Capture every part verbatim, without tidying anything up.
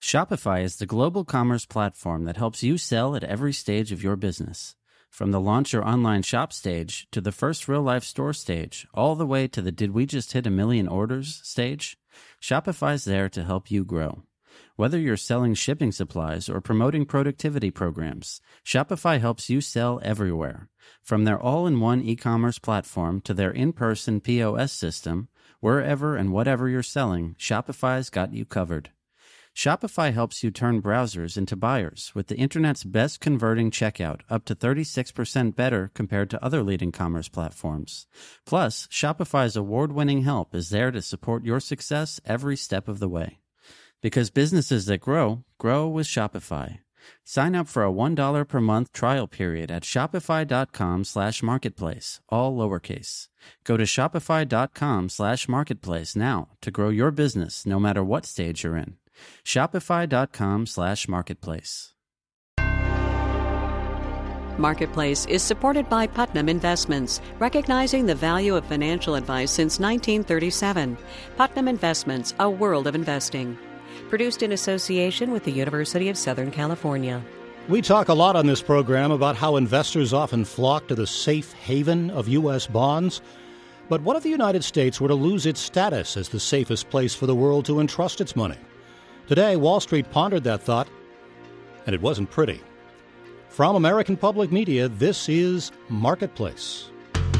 Shopify is the global commerce platform that helps you sell at every stage of your business. From the launch your online shop stage to the first real-life store stage, all the way to the did we just hit a million orders stage, Shopify's there to help you grow. Whether you're selling shipping supplies or promoting productivity programs, Shopify helps you sell everywhere. From their all-in-one e-commerce platform to their in-person P O S system, wherever and whatever you're selling, Shopify's got you covered. Shopify helps you turn browsers into buyers with the internet's best converting checkout, up to thirty-six percent better compared to other leading commerce platforms. Plus, Shopify's award-winning help is there to support your success every step of the way. Because businesses that grow, grow with Shopify. Sign up for a one dollar per month trial period at shopify.com slash marketplace, all lowercase. Go to shopify.com slash marketplace now to grow your business no matter what stage you're in. Shopify.com slash marketplace. Marketplace is supported by Putnam Investments, recognizing the value of financial advice since nineteen thirty-seven. Putnam Investments, a world of investing. Produced in association with the University of Southern California. We talk a lot on this program about how investors often flock to the safe haven of U S bonds. But what if the United States were to lose its status as the safest place for the world to entrust its money? Today, Wall Street pondered that thought, and it wasn't pretty. From American Public Media, this is Marketplace.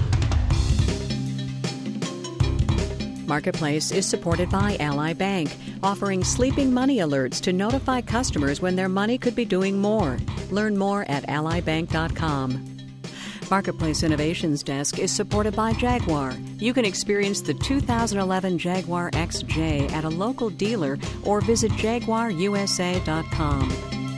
Marketplace is supported by Ally Bank, offering sleeping money alerts to notify customers when their money could be doing more. Learn more at ally bank dot com. Marketplace Innovations Desk is supported by Jaguar. You can experience the two thousand eleven Jaguar X J at a local dealer or visit jaguar u s a dot com.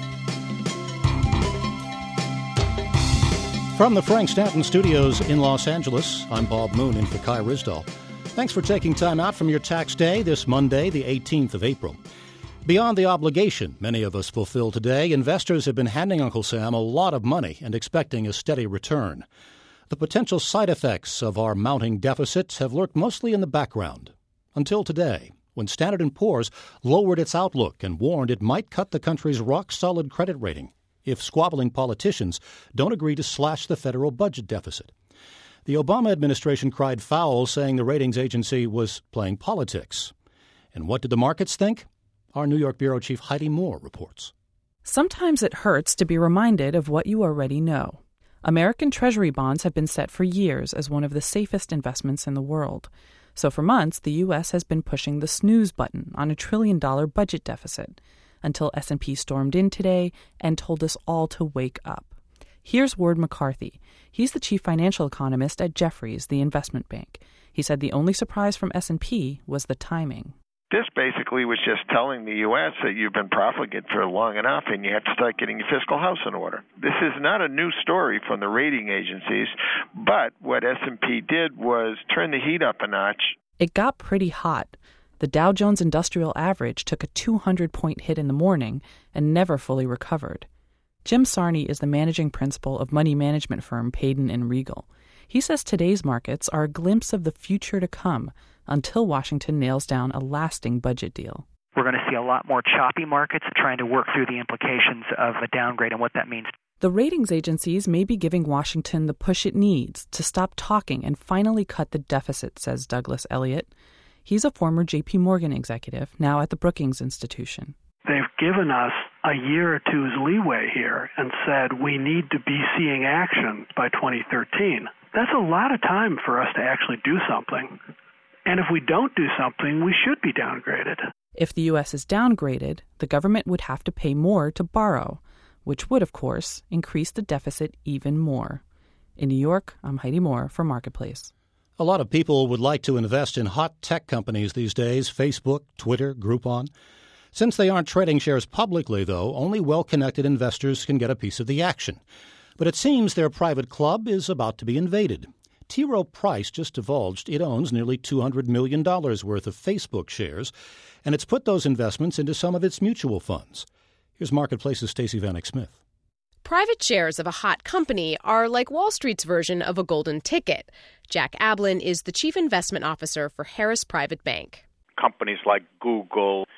From the Frank Stanton Studios in Los Angeles, I'm Bob Moon in for Kai Risdall. Thanks for taking time out from your tax day this Monday, the eighteenth of April. Beyond the obligation many of us fulfill today, investors have been handing Uncle Sam a lot of money and expecting a steady return. The potential side effects of our mounting deficit have lurked mostly in the background. Until today, when Standard and Poor's lowered its outlook and warned it might cut the country's rock-solid credit rating if squabbling politicians don't agree to slash the federal budget deficit. The Obama administration cried foul, saying the ratings agency was playing politics. And what did the markets think? Our New York bureau chief Heidi Moore reports. Sometimes it hurts to be reminded of what you already know. American Treasury bonds have been set for years as one of the safest investments in the world. So for months, the U S has been pushing the snooze button on a trillion-dollar budget deficit, until S and P stormed in today and told us all to wake up. Here's Ward McCarthy. He's the chief financial economist at Jefferies, the investment bank. He said the only surprise from S and P was the timing. This basically was just telling the U S that you've been profligate for long enough and you have to start getting your fiscal house in order. This is not a new story from the rating agencies, but what S and P did was turn the heat up a notch. It got pretty hot. The Dow Jones Industrial Average took a two hundred point hit in the morning and never fully recovered. Jim Sarney is the managing principal of money management firm Payden and Regal. He says today's markets are a glimpse of the future to come until Washington nails down a lasting budget deal. We're going to see a lot more choppy markets trying to work through the implications of a downgrade and what that means. The ratings agencies may be giving Washington the push it needs to stop talking and finally cut the deficit, says Douglas Elliott. He's a former J P Morgan executive, now at the Brookings Institution. They've given us a year or two's leeway here and said we need to be seeing action by twenty thirteen. That's a lot of time for us to actually do something. And if we don't do something, we should be downgraded. If the U S is downgraded, the government would have to pay more to borrow, which would, of course, increase the deficit even more. In New York, I'm Heidi Moore for Marketplace. A lot of people would like to invest in hot tech companies these days, Facebook, Twitter, Groupon. Since they aren't trading shares publicly, though, only well-connected investors can get a piece of the action. But it seems their private club is about to be invaded. T. Rowe Price just divulged it owns nearly two hundred million dollars worth of Facebook shares, and it's put those investments into some of its mutual funds. Here's Marketplace's Stacey Vanek Smith. Private shares of a hot company are like Wall Street's version of a golden ticket. Jack Ablin is the chief investment officer for Harris Private Bank. Companies like Google,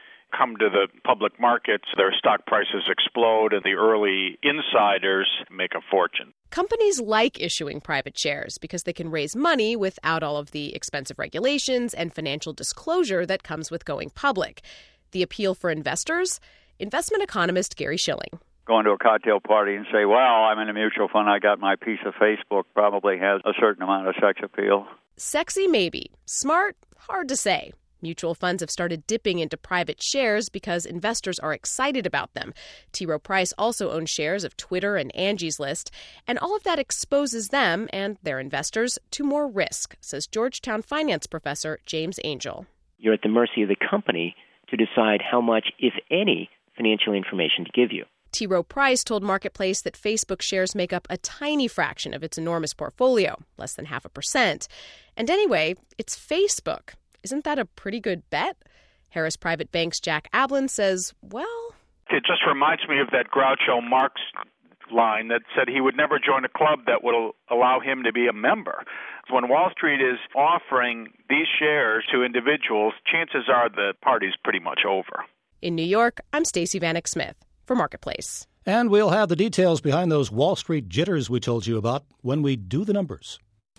come to the public markets, their stock prices explode and the early insiders make a fortune. Companies like issuing private shares because they can raise money without all of the expensive regulations and financial disclosure that comes with going public. The appeal for investors? Investment economist Gary Shilling. Going to a cocktail party and say, well, I'm in a mutual fund, I got my piece of Facebook, probably has a certain amount of sex appeal. Sexy, maybe. Smart? Hard to say. Mutual funds have started dipping into private shares because investors are excited about them. T. Rowe Price also owns shares of Twitter and Angie's List, and all of that exposes them and their investors to more risk, says Georgetown finance professor James Angel. You're at the mercy of the company to decide how much, if any, financial information to give you. T. Rowe Price told Marketplace that Facebook shares make up a tiny fraction of its enormous portfolio, less than half a percent. And anyway, it's Facebook. Isn't that a pretty good bet? Harris Private Bank's Jack Ablin says, well... It just reminds me of that Groucho Marx line that said he would never join a club that would allow him to be a member. When Wall Street is offering these shares to individuals, chances are the party's pretty much over. In New York, I'm Stacey Vanek Smith for Marketplace. And we'll have the details behind those Wall Street jitters we told you about when we do the numbers.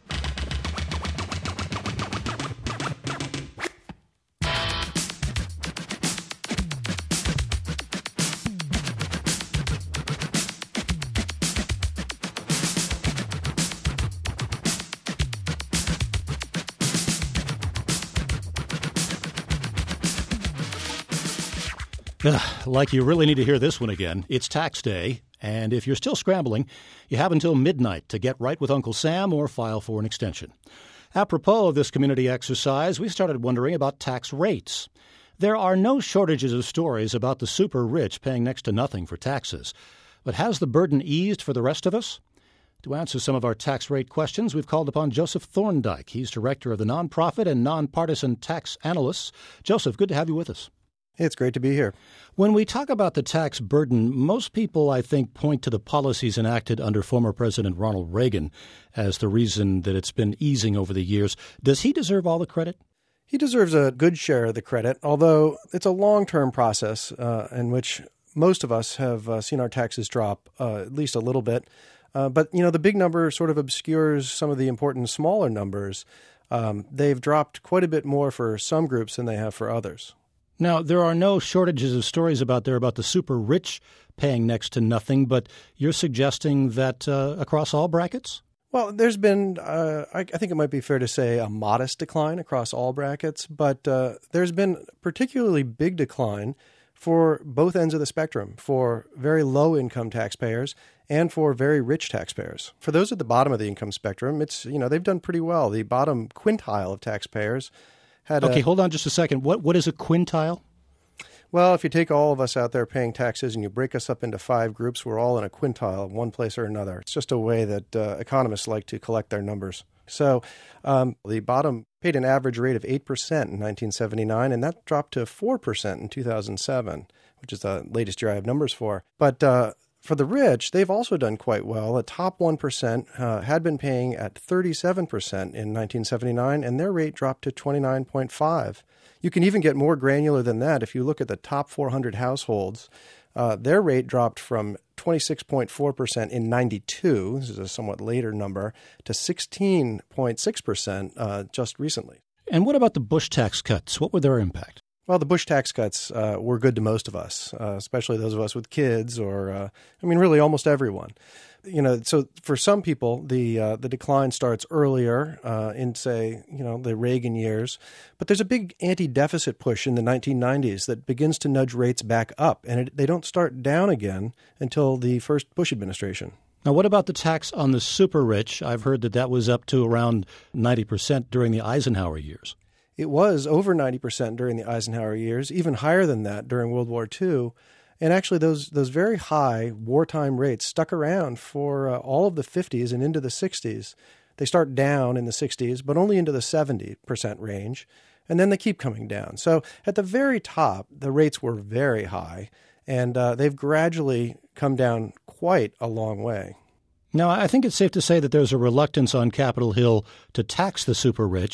Like you really need to hear this one again. It's tax day, and if you're still scrambling, you have until midnight to get right with Uncle Sam or file for an extension. Apropos of this community exercise, we started wondering about tax rates. There are no shortages of stories about the super rich paying next to nothing for taxes. But has the burden eased for the rest of us? To answer some of our tax rate questions, we've called upon Joseph Thorndike. He's director of the nonprofit and nonpartisan tax analysts. Joseph, good to have you with us. It's great to be here. When we talk about the tax burden, most people, I think, point to the policies enacted under former President Ronald Reagan as the reason that it's been easing over the years. Does he deserve all the credit? He deserves a good share of the credit, although it's a long-term process uh, in which most of us have uh, seen our taxes drop uh, at least a little bit. Uh, but, you know, the big number sort of obscures some of the important smaller numbers. Um, they've dropped quite a bit more for some groups than they have for others. Now, there are no shortages of stories about there about the super rich paying next to nothing, but you're suggesting that uh, across all brackets? Well, there's been, uh, I, I think it might be fair to say, a modest decline across all brackets, but uh, there's been a particularly big decline for both ends of the spectrum, for very low-income taxpayers and for very rich taxpayers. For those at the bottom of the income spectrum, it's, you know, they've done pretty well. The bottom quintile of taxpayers had Okay, a, hold on just a second. What What is a quintile? Well, if you take all of us out there paying taxes and you break us up into five groups, we're all in a quintile, one place or another. It's just a way that uh, economists like to collect their numbers. So um, the bottom paid an average rate of eight percent in nineteen seventy-nine, and that dropped to four percent in two thousand seven, which is the latest year I have numbers for. But uh, for the rich, they've also done quite well. The top one percent uh, had been paying at thirty-seven percent in nineteen seventy-nine, and their rate dropped to twenty-nine point five. You can even get more granular than that. If you look at the top four hundred households, uh, their rate dropped from twenty-six point four percent in ninety-two, this is a somewhat later number, to sixteen point six percent uh, just recently. And what about the Bush tax cuts? What were their impact? Well, the Bush tax cuts uh, were good to most of us, uh, especially those of us with kids or, uh, I mean, really almost everyone. You know, so for some people, the uh, the decline starts earlier uh, in, say, you know, the Reagan years. But there's a big anti-deficit push in the nineteen nineties that begins to nudge rates back up, and it, they don't start down again until the first Bush administration. Now, what about the tax on the super rich? I've heard that that was up to around ninety percent during the Eisenhower years. It was over ninety percent during the Eisenhower years, even higher than that during World War Two. And actually, those those very high wartime rates stuck around for uh, all of the fifties and into the sixties. They start down in the sixties, but only into the seventy percent range, and then they keep coming down. So at the very top, the rates were very high, and uh, they've gradually come down quite a long way. Now, I think it's safe to say that there's a reluctance on Capitol Hill to tax the super rich.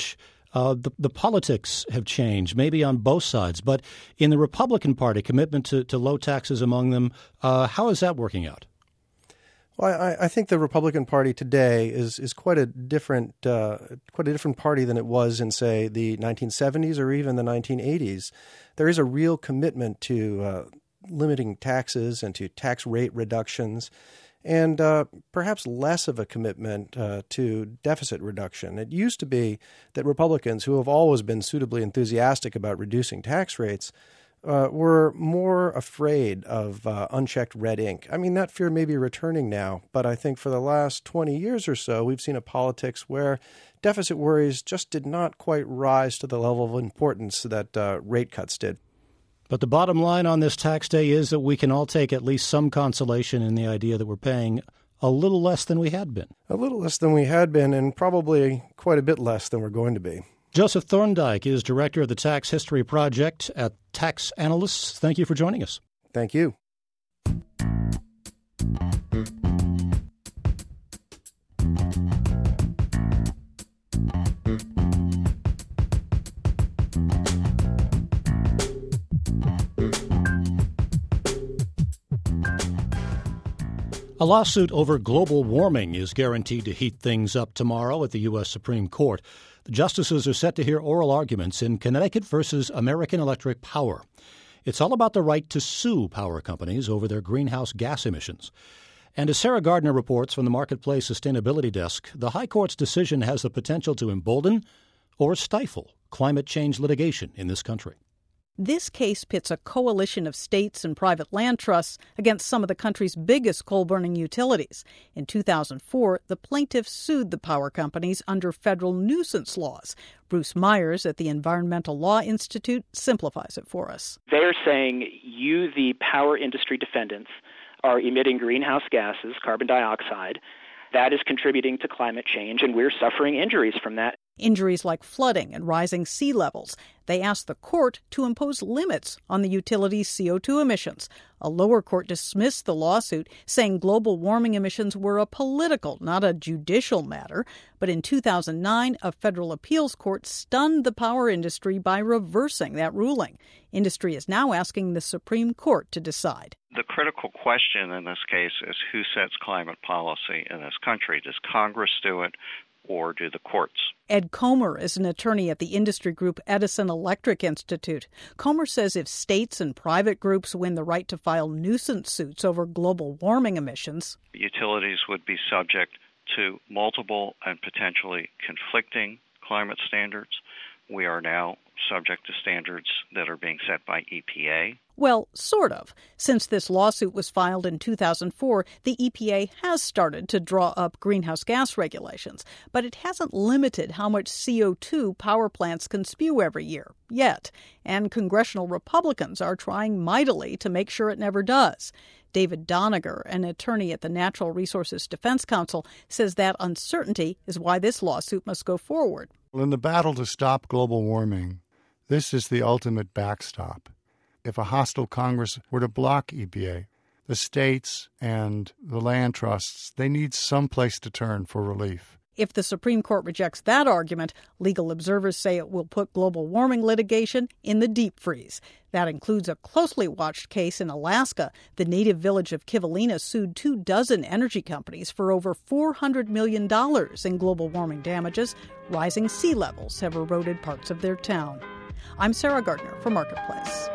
Uh, the, the politics have changed, maybe on both sides. But in the Republican Party, commitment to, to low taxes among them, uh, how is that working out? Well, I, I think the Republican Party today is is quite a different uh, quite a different party than it was in, say, the nineteen seventies or even the nineteen eighties. There is a real commitment to uh, limiting taxes and to tax rate reductions, and uh, perhaps less of a commitment uh, to deficit reduction. It used to be that Republicans, who have always been suitably enthusiastic about reducing tax rates, Uh, were more afraid of uh, unchecked red ink. I mean, that fear may be returning now, but I think for the last twenty years or so, we've seen a politics where deficit worries just did not quite rise to the level of importance that uh, rate cuts did. But the bottom line on this tax day is that we can all take at least some consolation in the idea that we're paying a little less than we had been. A little less than we had been, and probably quite a bit less than we're going to be. Joseph Thorndike is director of the Tax History Project at Tax Analysts. Thank you for joining us. Thank you. A lawsuit over global warming is guaranteed to heat things up tomorrow at the U S Supreme Court. The justices are set to hear oral arguments in Connecticut versus American Electric Power. It's all about the right to sue power companies over their greenhouse gas emissions. And as Sarah Gardner reports from the Marketplace Sustainability Desk, the High Court's decision has the potential to embolden or stifle climate change litigation in this country. This case pits a coalition of states and private land trusts against some of the country's biggest coal-burning utilities. In two thousand four, the plaintiffs sued the power companies under federal nuisance laws. Bruce Myers at the Environmental Law Institute simplifies it for us. They're saying you, the power industry defendants, are emitting greenhouse gases, carbon dioxide. That is contributing to climate change, and we're suffering injuries from that. Injuries like flooding and rising sea levels. They asked the court to impose limits on the utility's C O two emissions. A lower court dismissed the lawsuit, saying global warming emissions were a political, not a judicial matter. But in two thousand nine, a federal appeals court stunned the power industry by reversing that ruling. Industry is now asking the Supreme Court to decide. The critical question in this case is who sets climate policy in this country? Does Congress do it, or do the courts? Ed Comer is an attorney at the industry group Edison Electric Institute. Comer says if states and private groups win the right to file nuisance suits over global warming emissions, utilities would be subject to multiple and potentially conflicting climate standards. We are now subject to standards that are being set by E P A. Well, sort of. Since this lawsuit was filed in two thousand four, the E P A has started to draw up greenhouse gas regulations, but it hasn't limited how much C O two power plants can spew every year, yet. And congressional Republicans are trying mightily to make sure it never does. David Doniger, an attorney at the Natural Resources Defense Council, says that uncertainty is why this lawsuit must go forward. Well, in the battle to stop global warming, this is the ultimate backstop. If a hostile Congress were to block E P A, the states and the land trusts, they need some place to turn for relief. If the Supreme Court rejects that argument, legal observers say it will put global warming litigation in the deep freeze. That includes a closely watched case in Alaska. The native village of Kivalina sued two dozen energy companies for over four hundred million dollars in global warming damages. Rising sea levels have eroded parts of their town. I'm Sarah Gardner for Marketplace.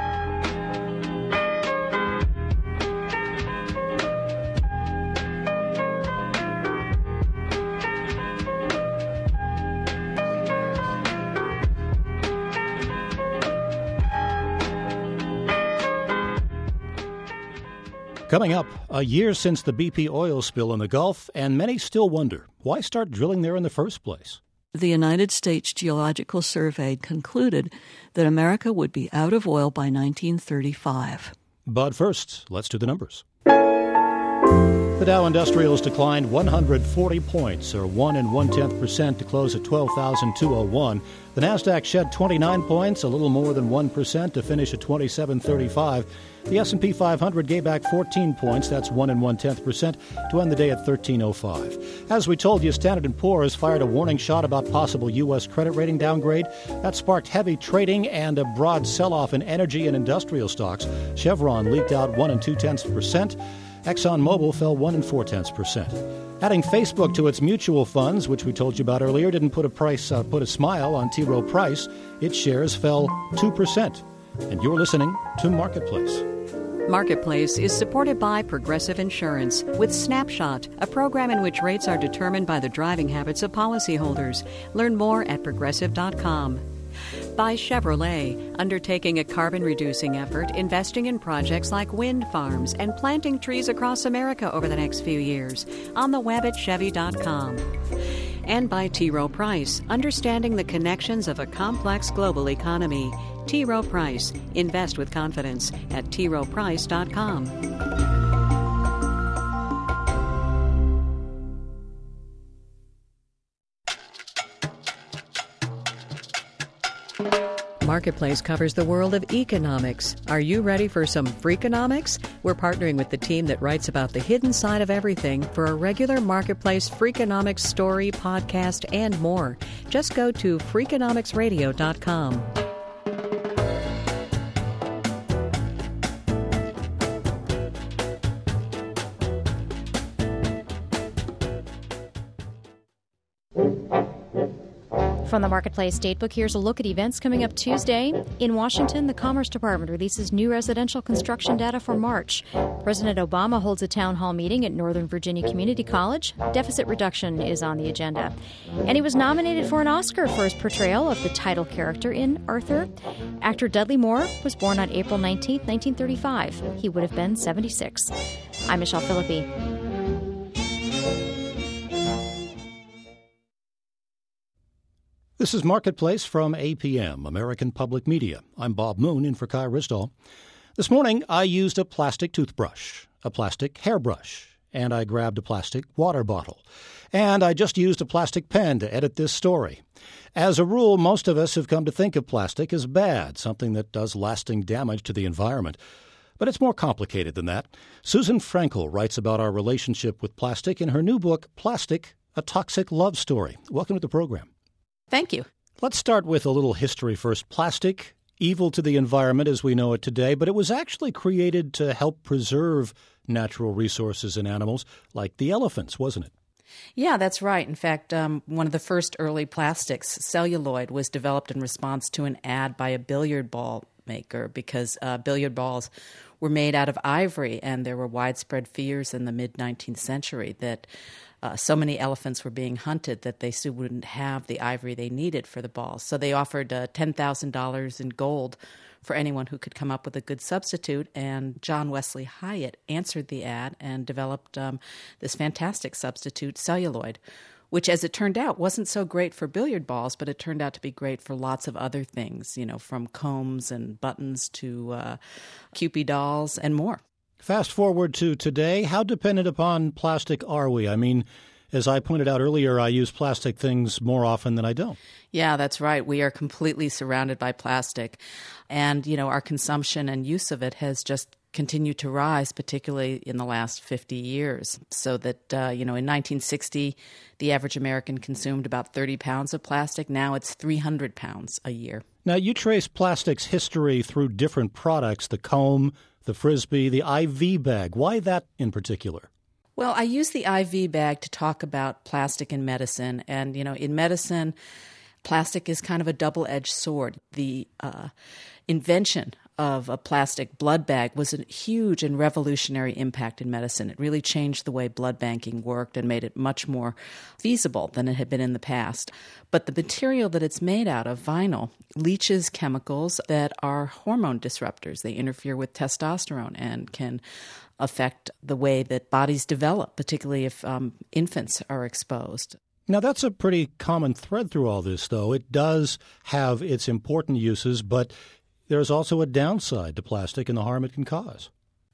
Coming up, a year since the B P oil spill in the Gulf, and many still wonder, why start drilling there in the first place? The United States Geological Survey concluded that America would be out of oil by nineteen thirty-five. But first, let's do the numbers. The Dow Industrials declined one hundred forty points, or one and one-tenth percent, to close at twelve thousand two hundred one. The The Nasdaq shed twenty-nine points, a little more than one percent, to finish at twenty-seven thirty-five. The S and P five hundred gave back fourteen points, that's one and one-tenth percent, to end the day at thirteen oh five. As we told you, Standard and Poor's fired a warning shot about possible U S credit rating downgrade. That sparked heavy trading and a broad sell-off in energy and industrial stocks. Chevron leaked out one and two-tenths percent. ExxonMobil fell one and four-tenths percent. Adding Facebook to its mutual funds, which we told you about earlier, didn't put a price, uh, put a smile on T. Rowe Price. Its shares fell two percent. And you're listening to Marketplace. Marketplace is supported by Progressive Insurance with Snapshot, a program in which rates are determined by the driving habits of policyholders. Learn more at progressive dot com. By Chevrolet, undertaking a carbon-reducing effort, investing in projects like wind farms and planting trees across America over the next few years. On the web at chevy dot com. And by T. Rowe Price, understanding the connections of a complex global economy. T. Rowe Price. Invest with confidence at t rowe price dot com. Marketplace covers the world of economics. Are you ready for some Freakonomics? We're partnering with the team that writes about the hidden side of everything for a regular Marketplace Freakonomics story, podcast, and more. Just go to freakonomics radio dot com. From the Marketplace Datebook, here's a look at events coming up Tuesday. In Washington, the Commerce Department releases new residential construction data for March. President Obama holds a town hall meeting at Northern Virginia Community College. Deficit reduction is on the agenda. And he was nominated for an Oscar for his portrayal of the title character in Arthur. Actor Dudley Moore was born on April nineteenth, nineteen thirty-five. He would have been seventy-six. I'm Michelle Philippi. This is Marketplace from A P M, American Public Media. I'm Bob Moon in for Kai Risdall. This morning, I used a plastic toothbrush, a plastic hairbrush, and I grabbed a plastic water bottle. And I just used a plastic pen to edit this story. As a rule, most of us have come to think of plastic as bad, something that does lasting damage to the environment. But it's more complicated than that. Susan Frankel writes about our relationship with plastic in her new book, Plastic, A Toxic Love Story. Welcome to the program. Thank you. Let's start with a little history first. Plastic, evil to the environment as we know it today, but it was actually created to help preserve natural resources and animals like the elephants, wasn't it? Yeah, that's right. In fact, um, one of the first early plastics, celluloid, was developed in response to an ad by a billiard ball maker because uh, billiard balls were made out of ivory, and there were widespread fears in the mid-nineteenth century that Uh, so many elephants were being hunted that they still wouldn't have the ivory they needed for the balls. So they offered uh, ten thousand dollars in gold for anyone who could come up with a good substitute. And John Wesley Hyatt answered the ad and developed um, this fantastic substitute, celluloid, which, as it turned out, wasn't so great for billiard balls, but it turned out to be great for lots of other things, you know, from combs and buttons to uh, Kewpie dolls and more. Fast forward to today, how dependent upon plastic are we? I mean, as I pointed out earlier, I use plastic things more often than I don't. Yeah, that's right. We are completely surrounded by plastic. And, you know, our consumption and use of it has just continued to rise, particularly in the last fifty years. So that, uh, you know, in nineteen sixty, the average American consumed about thirty pounds of plastic. Now it's three hundred pounds a year. Now, you trace plastic's history through different products, the comb, the Frisbee, the I V bag. Why that in particular? Well, I use the I V bag to talk about plastic in medicine. And, you know, in medicine, plastic is kind of a double-edged sword. The uh, invention of a plastic blood bag was a huge and revolutionary impact in medicine. It really changed the way blood banking worked and made it much more feasible than it had been in the past. But the material that it's made out of, vinyl, leaches chemicals that are hormone disruptors. They interfere with testosterone and can affect the way that bodies develop, particularly if um, infants are exposed. Now, that's a pretty common thread through all this, though. It does have its important uses, but there's also a downside to plastic and the harm it can cause.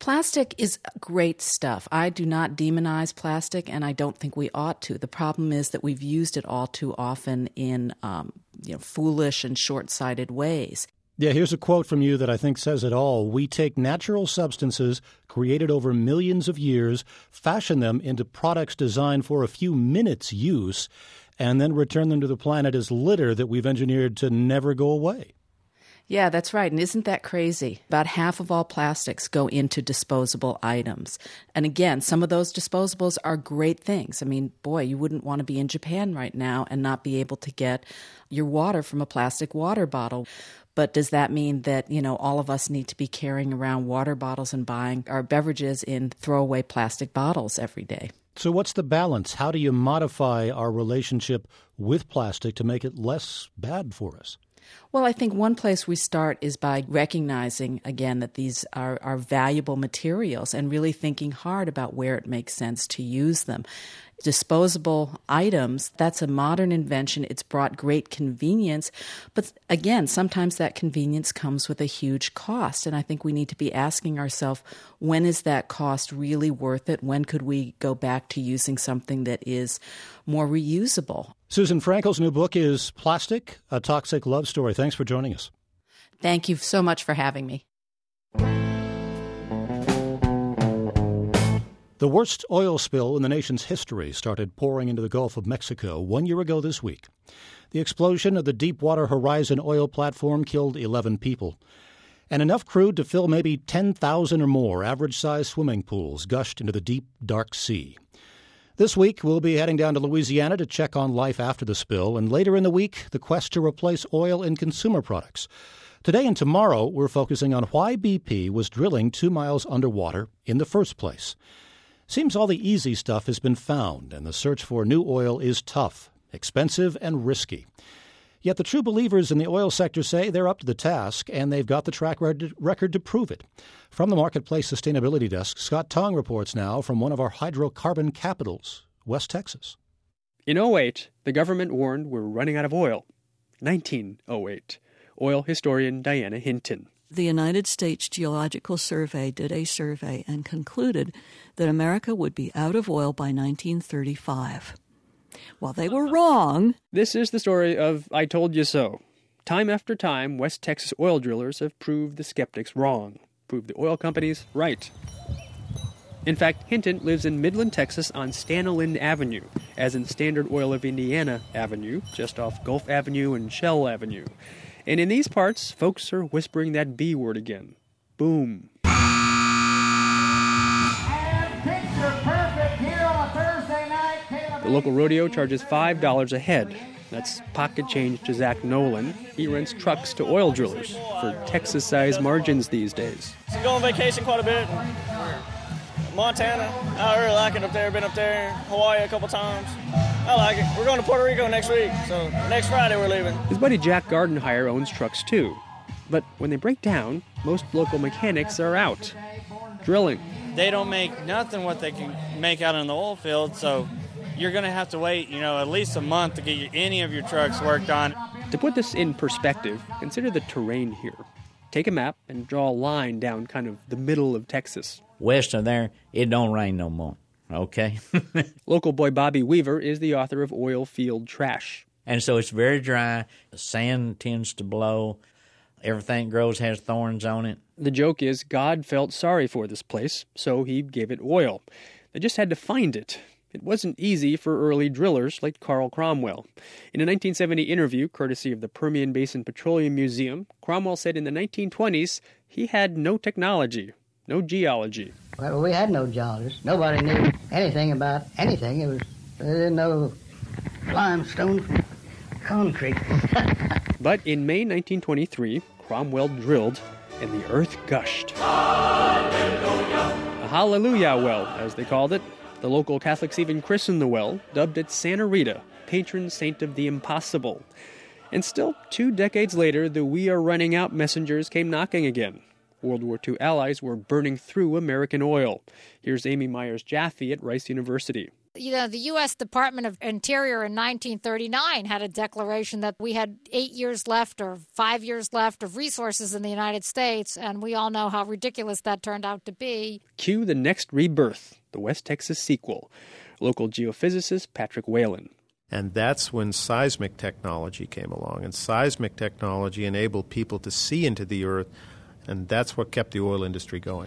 Plastic is great stuff. I do not demonize plastic, and I don't think we ought to. The problem is that we've used it all too often in um, you know, foolish and short-sighted ways. Yeah, here's a quote from you that I think says it all. We take natural substances created over millions of years, fashion them into products designed for a few minutes' use, and then return them to the planet as litter that we've engineered to never go away. Yeah, that's right. And isn't that crazy? About half of all plastics go into disposable items. And again, some of those disposables are great things. I mean, boy, you wouldn't want to be in Japan right now and not be able to get your water from a plastic water bottle. But does that mean that, you know, all of us need to be carrying around water bottles and buying our beverages in throwaway plastic bottles every day? So what's the balance? How do you modify our relationship with plastic to make it less bad for us? Well, I think one place we start is by recognizing, again, that these are, are valuable materials and really thinking hard about where it makes sense to use them. Disposable items, that's a modern invention. It's brought great convenience. But again, sometimes that convenience comes with a huge cost. And I think we need to be asking ourselves, when is that cost really worth it? When could we go back to using something that is more reusable? Susan Frankel's new book is Plastic, A Toxic Love Story. Thanks for joining us. Thank you so much for having me. The worst oil spill in the nation's history started pouring into the Gulf of Mexico one year ago this week. The explosion of the Deepwater Horizon oil platform killed eleven people. And enough crude to fill maybe ten thousand or more average-sized swimming pools gushed into the deep, dark sea. This week, we'll be heading down to Louisiana to check on life after the spill, and later in the week, the quest to replace oil in consumer products. Today and tomorrow, we're focusing on why B P was drilling two miles underwater in the first place. Seems all the easy stuff has been found, and the search for new oil is tough, expensive, and risky. Yet the true believers in the oil sector say they're up to the task, and they've got the track record to prove it. From the Marketplace Sustainability Desk, Scott Tong reports now from one of our hydrocarbon capitals, West Texas. In oh eight, the government warned we're running out of oil. nineteen oh eight. Oil historian Diana Hinton. The United States Geological Survey did a survey and concluded that America would be out of oil by nineteen thirty-five. Well, they were wrong. This is the story of I told you so. Time after time, West Texas oil drillers have proved the skeptics wrong, proved the oil companies right. In fact, Hinton lives in Midland, Texas on Stanolin Avenue, as in Standard Oil of Indiana Avenue, just off Gulf Avenue and Shell Avenue. And in these parts, folks are whispering that B word again. Boom. The local rodeo charges five dollars a head. That's pocket change to Zach Nolan. He rents trucks to oil drillers for Texas-sized margins these days. So go on vacation quite a bit. Montana, I really like it up there. Been up there. Hawaii a couple times. I like it. We're going to Puerto Rico next week, so next Friday we're leaving. His buddy Jack Gardenhire owns trucks too. But when they break down, most local mechanics are out, drilling. They don't make nothing what they can make out in the oil field, so you're going to have to wait, you know, at least a month to get your, any of your trucks worked on. To put this in perspective, consider the terrain here. Take a map and draw a line down kind of the middle of Texas. West of there, it don't rain no more. Okay. Local boy Bobby Weaver is the author of Oil Field Trash. And so it's very dry. The sand tends to blow. Everything grows has thorns on it. The joke is God felt sorry for this place, so he gave it oil. They just had to find it. It wasn't easy for early drillers like Carl Cromwell. In a nineteen seventy interview, courtesy of the Permian Basin Petroleum Museum, Cromwell said in the nineteen twenties he had no technology, no geology. Well, we had no geologists. Nobody knew anything about anything. It was they didn't know limestone from concrete. But in May nineteen twenty-three, Cromwell drilled, and the earth gushed. Hallelujah! A hallelujah well, as they called it. The local Catholics even christened the well, dubbed it Santa Rita, patron saint of the impossible. And still, two decades later, the we are running out messengers came knocking again. World War Two allies were burning through American oil. Here's Amy Myers Jaffe at Rice University. You know, the U S Department of Interior in nineteen thirty-nine had a declaration that we had eight years left or five years left of resources in the United States, and we all know how ridiculous that turned out to be. Cue the next rebirth, the West Texas sequel. Local geophysicist Patrick Whalen. And that's when seismic technology came along. And seismic technology enabled people to see into the earth, and that's what kept the oil industry going.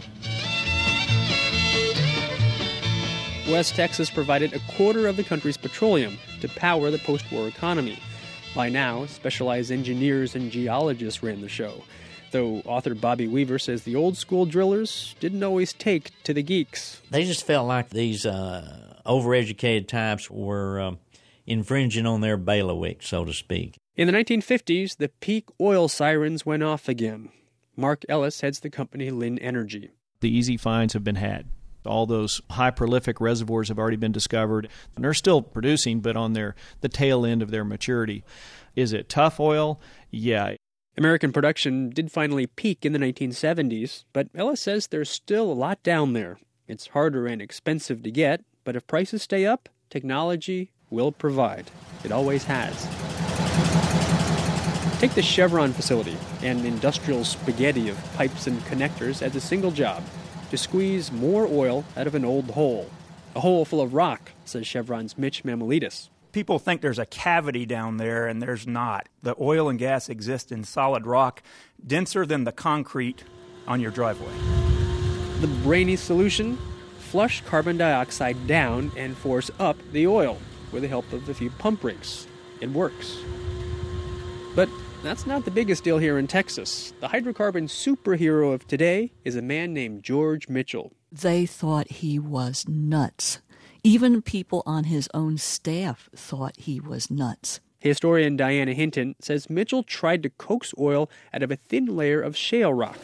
West Texas provided a quarter of the country's petroleum to power the post-war economy. By now, specialized engineers and geologists ran the show, though author Bobby Weaver says the old-school drillers didn't always take to the geeks. They just felt like these uh, overeducated types were um, infringing on their bailiwick, so to speak. In the nineteen fifties, the peak oil sirens went off again. Mark Ellis heads the company Linn Energy. The easy finds have been had. All those high prolific reservoirs have already been discovered, and they're still producing, but on their the tail end of their maturity. Is it tough oil? Yeah. American production did finally peak in the nineteen seventies, but Ellis says there's still a lot down there. It's harder and expensive to get, but if prices stay up, technology will provide. It always has. Take the Chevron facility, an industrial spaghetti of pipes and connectors as a single job. To squeeze more oil out of an old hole. A hole full of rock, says Chevron's Mitch Mammalidis. People think there's a cavity down there, and there's not. The oil and gas exist in solid rock, denser than the concrete on your driveway. The brainy solution? Flush carbon dioxide down and force up the oil with the help of a few pump rigs. It works. But that's not the biggest deal here in Texas. The hydrocarbon superhero of today is a man named George Mitchell. They thought he was nuts. Even people on his own staff thought he was nuts. Historian Diana Hinton says Mitchell tried to coax oil out of a thin layer of shale rock.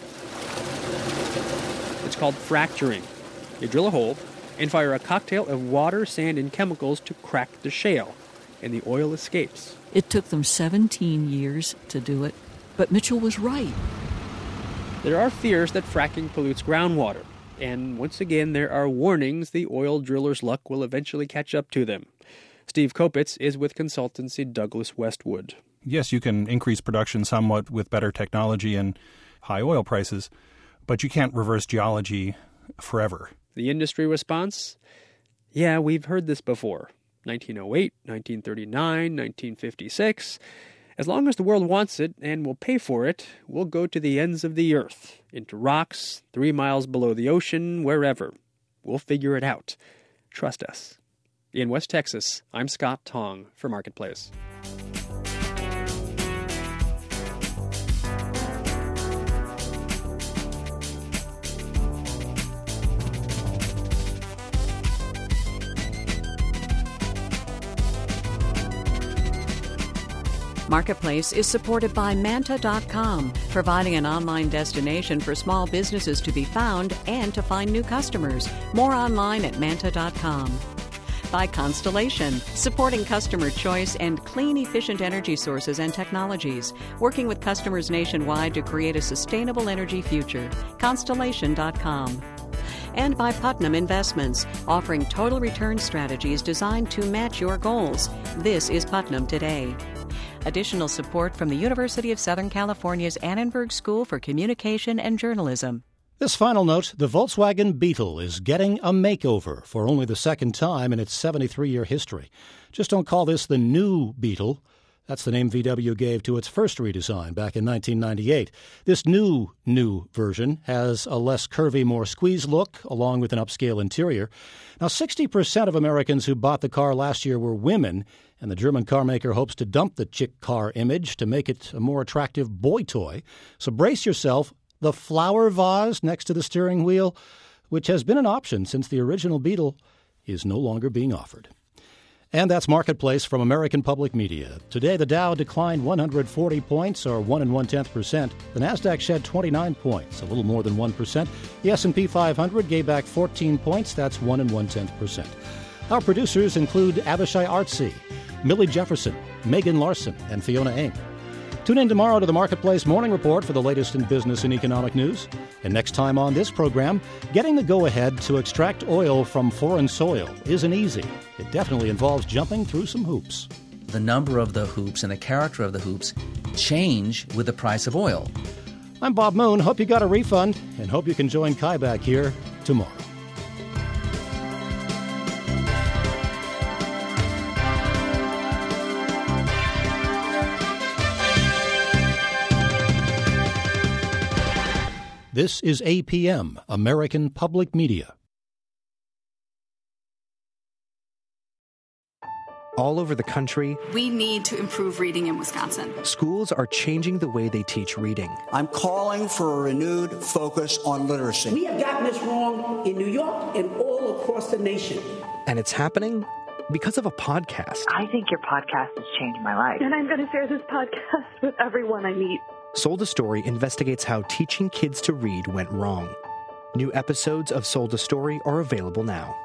It's called fracturing. You drill a hole and fire a cocktail of water, sand, and chemicals to crack the shale, and the oil escapes. It took them seventeen years to do it, but Mitchell was right. There are fears that fracking pollutes groundwater, and once again there are warnings the oil drillers' luck will eventually catch up to them. Steve Kopitz is with consultancy Douglas Westwood. Yes, you can increase production somewhat with better technology and high oil prices, but you can't reverse geology forever. The industry response? Yeah, we've heard this before. nineteen oh eight, nineteen thirty-nine, nineteen fifty-six. As long as the world wants it and will pay for it, we'll go to the ends of the earth, into rocks, three miles below the ocean, wherever. We'll figure it out. Trust us. In West Texas, I'm Scott Tong for Marketplace. Marketplace is supported by Manta dot com, providing an online destination for small businesses to be found and to find new customers. More online at Manta dot com. By Constellation, supporting customer choice and clean, efficient energy sources and technologies, working with customers nationwide to create a sustainable energy future. Constellation dot com. And by Putnam Investments, offering total return strategies designed to match your goals. This is Putnam Today. Additional support from the University of Southern California's Annenberg School for Communication and Journalism. This final note, the Volkswagen Beetle is getting a makeover for only the second time in its seventy-three-year history. Just don't call this the new Beetle. That's the name V W gave to its first redesign back in nineteen ninety-eight. This new, new version has a less curvy, more squeezed look, along with an upscale interior. Now, sixty percent of Americans who bought the car last year were women, and the German car maker hopes to dump the chick car image to make it a more attractive boy toy. So brace yourself. The flower vase next to the steering wheel, which has been an option since the original Beetle, is no longer being offered. And that's Marketplace from American Public Media. Today, the Dow declined one hundred forty points, or one and one-tenth percent. The Nasdaq shed twenty-nine points, a little more than one percent. The S and P five hundred gave back fourteen points. That's one and one-tenth percent. Our producers include Abishai Artsy, Millie Jefferson, Megan Larson, and Fiona Eng. Tune in tomorrow to the Marketplace Morning Report for the latest in business and economic news. And next time on this program, getting the go-ahead to extract oil from foreign soil isn't easy. It definitely involves jumping through some hoops. The number of the hoops and the character of the hoops change with the price of oil. I'm Bob Moon. Hope you got a refund, and hope you can join Kai back here tomorrow. This is A P M, American Public Media. All over the country, we need to improve reading in Wisconsin. Schools are changing the way they teach reading. I'm calling for a renewed focus on literacy. We have gotten this wrong in New York and all across the nation. And it's happening because of a podcast. I think your podcast has changed my life. And I'm going to share this podcast with everyone I meet. Sold a Story investigates how teaching kids to read went wrong. New episodes of Sold a Story are available now.